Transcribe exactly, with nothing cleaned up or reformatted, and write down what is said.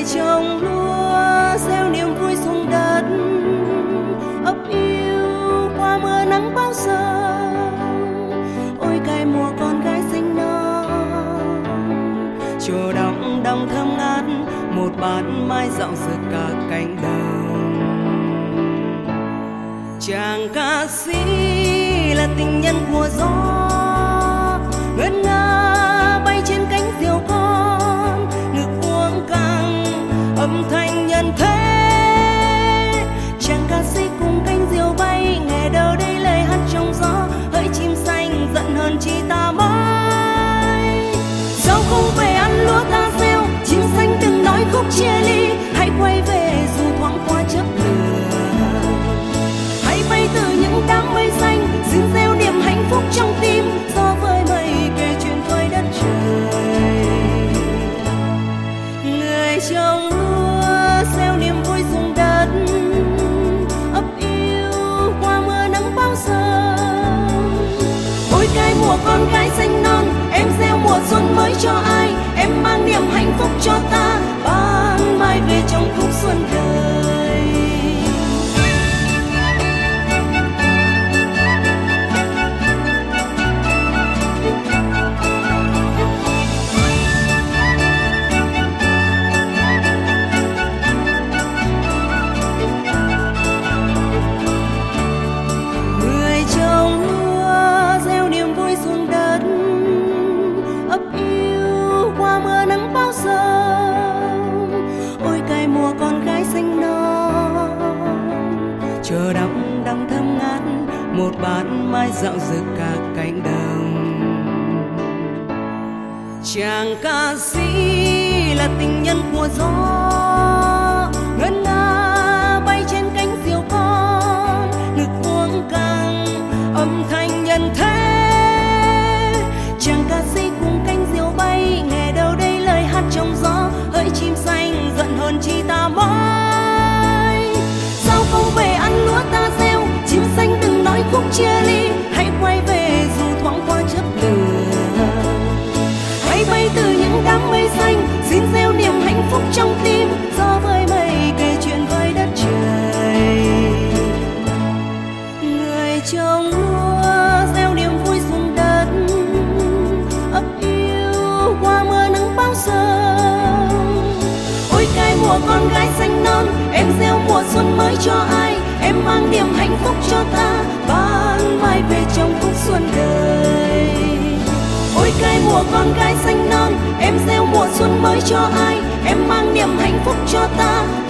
trồng lúa gieo niềm vui xuống đất, ấp yêu qua mưa nắng bão giông. Ôi cài mùa con gái xinh non, chùa đong đong thơm ngát, một bát mai dạo rực cả cánh đồng. Chàng ca sĩ là tình nhân của gió, ngân nga bay trên cánh diều con, ngực uốn căng âm thanh nhân thế. Chàng ca sĩ cùng cánh diều bay, nghe đâu đây lời hát trong gió, hỡi chim xanh giận hơn chi ta mới. Sao không về ăn lúa ta gieo, chim xanh đừng nói khúc chia ly, hãy quay về dù thoáng qua chớp lửa. Hãy bay từ những đám mây xanh, xin gieo niềm hạnh phúc trong tim, gió với mây kể chuyện khơi đất trời. Người trồng lúa gieo niềm vui xuống đất, ấp yêu qua mưa nắng bão giông. Ôi cái mùa con gái xanh non, em gieo mùa xuân mới cho ai, em mang niềm hạnh phúc cho ta, ban mai về trong khúc xuân đời. Ôi cài mùa con gái xanh non, chờ đong đong thơm ngát, một bát mai dạo rực cả cánh đồng. Chàng ca sĩ là tình nhân của gió, ngân nga bay trên cánh diều con, ngực uốn căng âm thanh nhân thế. Chàng ca sĩ cùng cánh diều bay, nghe đâu đây lời hát trong gió, hỡi chim xanh giận hơn chi ta mới. Sao không về ăn lúa ta gieo, chim xanh đừng nói khúc chia ly, hãy quay về dù thoáng qua chớp lửa. Hãy bay từ những đám mây xanh, xin gieo niềm hạnh phúc trong tim, gió với mây kể chuyện với đất trời. Người trồng lúa gieo niềm vui xuống đất, ấp yêu qua mưa nắng bão giông. Ôi cái mùa con gái xanh non, em gieo mùa xuân mới cho ai, em mang niềm hạnh phúc cho ta, ban mai về trong khúc xuân đời. Ôi cái mùa con gái xanh non, em gieo mùa xuân mới cho ai, em mang niềm hạnh phúc cho ta,